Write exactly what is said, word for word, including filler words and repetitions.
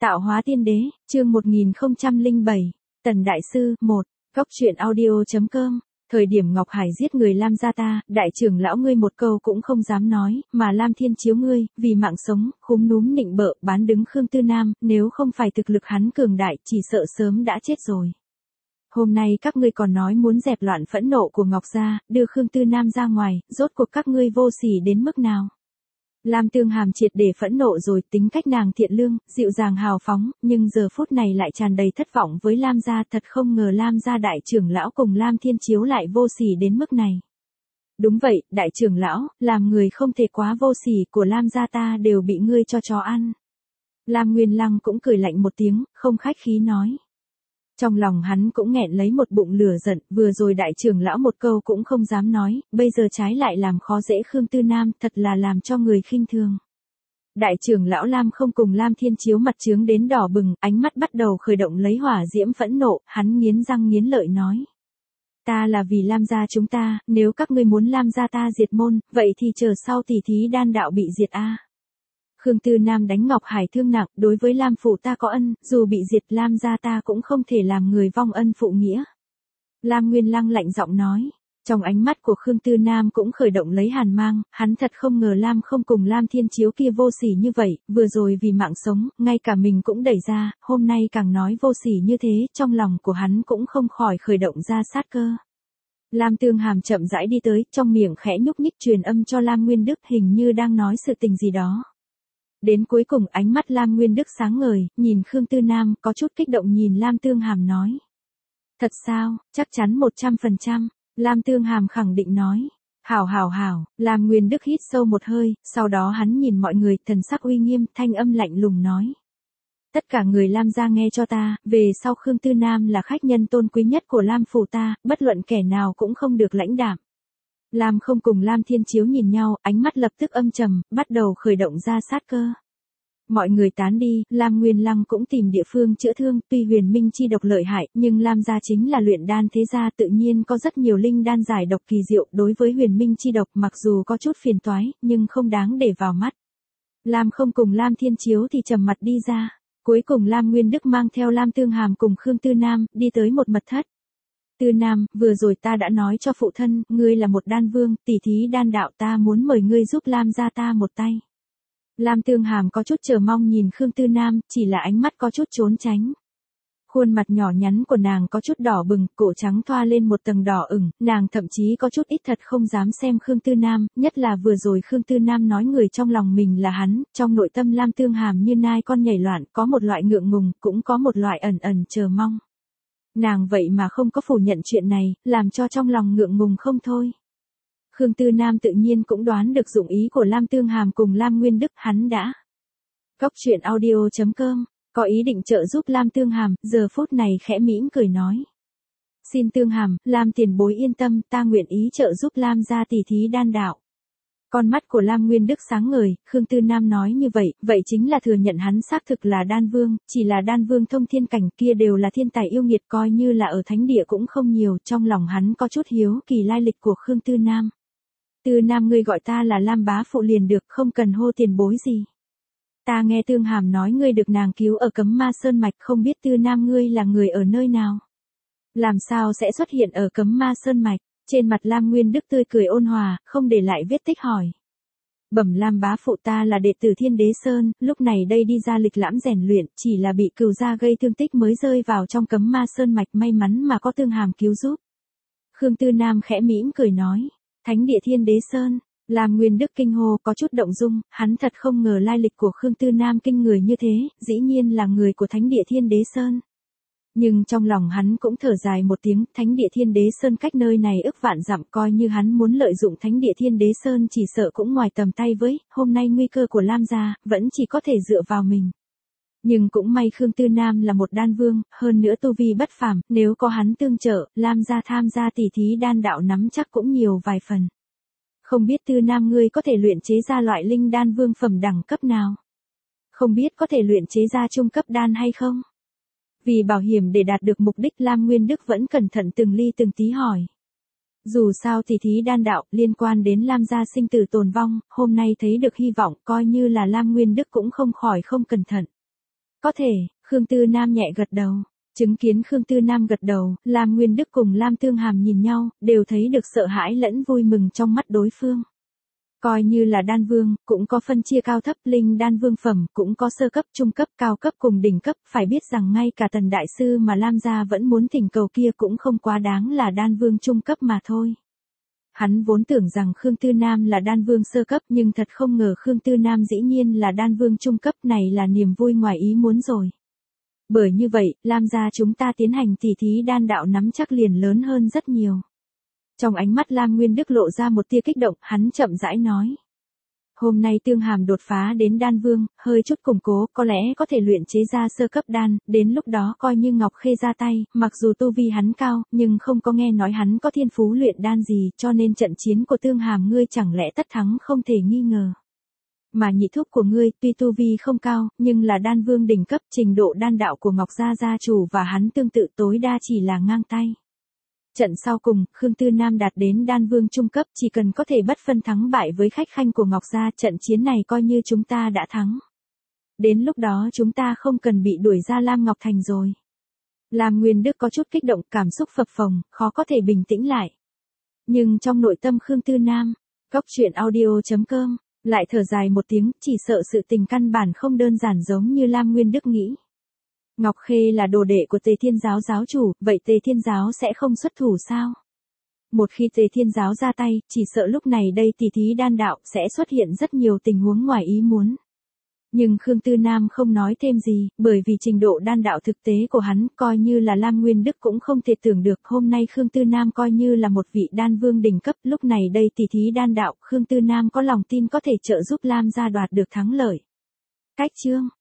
Tạo hóa tiên đế, chương một nghìn không trăm lẻ bảy, Tần Đại Sư, một, Góc truyện audio.com. Thời điểm Ngọc Hải giết người Lam gia ta, đại trưởng lão ngươi một câu cũng không dám nói, mà Lam Thiên Chiếu ngươi, vì mạng sống, khúm núm nịnh bợ, bán đứng Khương Tư Nam, nếu không phải thực lực hắn cường đại, chỉ sợ sớm đã chết rồi. Hôm nay các ngươi còn nói muốn dẹp loạn phẫn nộ của Ngọc gia, đưa Khương Tư Nam ra ngoài, rốt cuộc các ngươi vô sỉ đến mức nào? Lam Tương Hàm triệt để phẫn nộ rồi, tính cách nàng thiện lương, dịu dàng hào phóng, nhưng giờ phút này lại tràn đầy thất vọng với Lam gia, thật không ngờ Lam gia đại trưởng lão cùng Lam Thiên Chiếu lại vô sỉ đến mức này. Đúng vậy, đại trưởng lão, làm người không thể quá vô sỉ, của Lam gia ta đều bị ngươi cho chó ăn. Lam Nguyên Lăng cũng cười lạnh một tiếng, không khách khí nói. Trong lòng hắn cũng nghẹn lấy một bụng lửa giận, vừa rồi đại trưởng lão một câu cũng không dám nói, bây giờ trái lại làm khó dễ Khương Tư Nam, thật là làm cho người khinh thường. Đại trưởng lão Lam không cùng Lam Thiên Chiếu mặt trướng đến đỏ bừng, ánh mắt bắt đầu khởi động lấy hỏa diễm phẫn nộ, hắn nghiến răng nghiến lợi nói. Ta là vì Lam gia chúng ta, nếu các ngươi muốn Lam gia ta diệt môn, vậy thì chờ sau tỷ thí đan đạo bị diệt a. Khương Tư Nam đánh Ngọc Hải thương nặng, đối với Lam phụ ta có ân, dù bị diệt Lam gia ta cũng không thể làm người vong ân phụ nghĩa. Lam Nguyên Lăng lạnh giọng nói, trong ánh mắt của Khương Tư Nam cũng khởi động lấy hàn mang, hắn thật không ngờ Lam không cùng Lam Thiên Chiếu kia vô sỉ như vậy, vừa rồi vì mạng sống, ngay cả mình cũng đẩy ra, hôm nay càng nói vô sỉ như thế, trong lòng của hắn cũng không khỏi khởi động ra sát cơ. Lam Tương Hàm chậm rãi đi tới, trong miệng khẽ nhúc nhích truyền âm cho Lam Nguyên Đức, hình như đang nói sự tình gì đó. Đến cuối cùng ánh mắt Lam Nguyên Đức sáng ngời, nhìn Khương Tư Nam, có chút kích động nhìn Lam Tương Hàm nói. Thật sao, chắc chắn một trăm phần trăm, Lam Tương Hàm khẳng định nói. Hảo hảo hảo, Lam Nguyên Đức hít sâu một hơi, sau đó hắn nhìn mọi người, thần sắc uy nghiêm, thanh âm lạnh lùng nói. Tất cả người Lam gia nghe cho ta, về sau Khương Tư Nam là khách nhân tôn quý nhất của Lam phủ ta, bất luận kẻ nào cũng không được lãnh đạm. Lam không cùng Lam Thiên Chiếu nhìn nhau, ánh mắt lập tức âm trầm, bắt đầu khởi động ra sát cơ. Mọi người tán đi, Lam Nguyên Lăng cũng tìm địa phương chữa thương, tuy huyền minh chi độc lợi hại, nhưng Lam gia chính là luyện đan thế gia, tự nhiên có rất nhiều linh đan giải độc kỳ diệu, đối với huyền minh chi độc mặc dù có chút phiền toái, nhưng không đáng để vào mắt. Lam không cùng Lam Thiên Chiếu thì trầm mặt đi ra, cuối cùng Lam Nguyên Đức mang theo Lam Tương Hàm cùng Khương Tư Nam, đi tới một mật thất. Tư Nam, vừa rồi ta đã nói cho phụ thân, ngươi là một đan vương, tỷ thí đan đạo, ta muốn mời ngươi giúp Lam gia ta một tay. Lam Tương Hàm có chút chờ mong nhìn Khương Tư Nam, chỉ là ánh mắt có chút trốn tránh. Khuôn mặt nhỏ nhắn của nàng có chút đỏ bừng, cổ trắng thoa lên một tầng đỏ ửng, nàng thậm chí có chút ít thật không dám xem Khương Tư Nam, nhất là vừa rồi Khương Tư Nam nói người trong lòng mình là hắn, trong nội tâm Lam Tương Hàm như nai con nhảy loạn, có một loại ngượng ngùng, cũng có một loại ẩn ẩn chờ mong. Nàng vậy mà không có phủ nhận chuyện này, làm cho trong lòng ngượng ngùng không thôi. Khương Tư Nam tự nhiên cũng đoán được dụng ý của Lam Tương Hàm cùng Lam Nguyên Đức, hắn đã. Góc truyện audio.com, có ý định trợ giúp Lam Tương Hàm, giờ phút này khẽ mỉm cười nói. Xin Tương Hàm, Lam tiền bối yên tâm, ta nguyện ý trợ giúp Lam gia tỷ thí đan đạo. Con mắt của Lam Nguyên Đức sáng ngời, Khương Tư Nam nói như vậy, vậy chính là thừa nhận hắn xác thực là đan vương, chỉ là đan vương thông thiên cảnh kia đều là thiên tài yêu nghiệt, coi như là ở thánh địa cũng không nhiều, trong lòng hắn có chút hiếu kỳ lai lịch của Khương Tư Nam. Tư Nam ngươi gọi ta là Lam bá phụ liền được, không cần hô tiền bối gì. Ta nghe Tương Hàm nói ngươi được nàng cứu ở Cấm Ma Sơn Mạch, không biết Tư Nam ngươi là người ở nơi nào? Làm sao sẽ xuất hiện ở Cấm Ma Sơn Mạch? Trên mặt Lam Nguyên Đức tươi cười ôn hòa, không để lại vết tích hỏi. Bẩm Lam bá phụ, ta là đệ tử Thiên Đế Sơn, lúc này đây đi ra lịch lãm rèn luyện, chỉ là bị cừu gia gây thương tích mới rơi vào trong Cấm Ma Sơn Mạch, may mắn mà có Tương Hàm cứu giúp. Khương Tư Nam khẽ mỉm cười nói. Thánh địa Thiên Đế Sơn. Lam Nguyên Đức kinh hô, có chút động dung, hắn thật không ngờ lai lịch của Khương Tư Nam kinh người như thế, dĩ nhiên là người của Thánh địa Thiên Đế Sơn. Nhưng trong lòng hắn cũng thở dài một tiếng, Thánh địa Thiên Đế Sơn cách nơi này ức vạn dặm, coi như hắn muốn lợi dụng Thánh địa Thiên Đế Sơn chỉ sợ cũng ngoài tầm tay với, hôm nay nguy cơ của Lam gia, vẫn chỉ có thể dựa vào mình. Nhưng cũng may Khương Tư Nam là một đan vương, hơn nữa tu vi bất phàm, nếu có hắn tương trợ, Lam gia tham gia tỷ thí đan đạo nắm chắc cũng nhiều vài phần. Không biết Tư Nam ngươi có thể luyện chế ra loại linh đan vương phẩm đẳng cấp nào? Không biết có thể luyện chế ra trung cấp đan hay không? Vì bảo hiểm để đạt được mục đích, Lam Nguyên Đức vẫn cẩn thận từng ly từng tí hỏi. Dù sao thì thí đan đạo liên quan đến Lam gia sinh tử tồn vong, hôm nay thấy được hy vọng, coi như là Lam Nguyên Đức cũng không khỏi không cẩn thận. Có thể, Khương Tư Nam nhẹ gật đầu. Chứng kiến Khương Tư Nam gật đầu, Lam Nguyên Đức cùng Lam Tương Hàm nhìn nhau, đều thấy được sợ hãi lẫn vui mừng trong mắt đối phương. Coi như là đan vương, cũng có phân chia cao thấp, linh đan vương phẩm, cũng có sơ cấp, trung cấp, cao cấp cùng đỉnh cấp, phải biết rằng ngay cả Tần đại sư mà Lam gia vẫn muốn thỉnh cầu kia cũng không quá đáng là đan vương trung cấp mà thôi. Hắn vốn tưởng rằng Khương Tư Nam là đan vương sơ cấp, nhưng thật không ngờ Khương Tư Nam dĩ nhiên là đan vương trung cấp, này là niềm vui ngoài ý muốn rồi. Bởi như vậy, Lam gia chúng ta tiến hành tỉ thí đan đạo nắm chắc liền lớn hơn rất nhiều. Trong ánh mắt Lam Nguyên Đức lộ ra một tia kích động, hắn chậm rãi nói. Hôm nay Tương Hàm đột phá đến đan vương, hơi chút củng cố, có lẽ có thể luyện chế ra sơ cấp đan, đến lúc đó coi như Ngọc Khê ra tay, mặc dù tu vi hắn cao, nhưng không có nghe nói hắn có thiên phú luyện đan gì, cho nên trận chiến của Tương Hàm ngươi chẳng lẽ tất thắng không thể nghi ngờ. Mà nhị thúc của ngươi tuy tu vi không cao, nhưng là đan vương đỉnh cấp, trình độ đan đạo của Ngọc gia gia chủ và hắn tương tự, tối đa chỉ là ngang tay. Trận sau cùng, Khương Tư Nam đạt đến đan vương trung cấp, chỉ cần có thể bất phân thắng bại với khách khanh của Ngọc gia, trận chiến này coi như chúng ta đã thắng. Đến lúc đó chúng ta không cần bị đuổi ra Lam Ngọc Thành rồi. Lam Nguyên Đức có chút kích động, cảm xúc phập phồng, khó có thể bình tĩnh lại. Nhưng trong nội tâm Khương Tư Nam, góc truyện audio chấm com, lại thở dài một tiếng, chỉ sợ sự tình căn bản không đơn giản giống như Lam Nguyên Đức nghĩ. Ngọc Khê là đồ đệ của Tề Thiên giáo giáo chủ, vậy Tề Thiên giáo sẽ không xuất thủ sao? Một khi Tề Thiên giáo ra tay, chỉ sợ lúc này đây tỉ thí đan đạo sẽ xuất hiện rất nhiều tình huống ngoài ý muốn. Nhưng Khương Tư Nam không nói thêm gì, bởi vì trình độ đan đạo thực tế của hắn, coi như là Lam Nguyên Đức cũng không thể tưởng được, hôm nay Khương Tư Nam coi như là một vị đan vương đỉnh cấp, lúc này đây tỉ thí đan đạo, Khương Tư Nam có lòng tin có thể trợ giúp Lam gia đoạt được thắng lợi. Cách chương